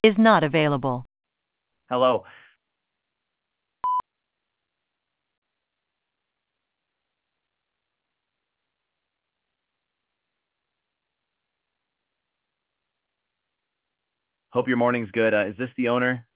is not available. Hello. Hope your morning's good. Is this the owner?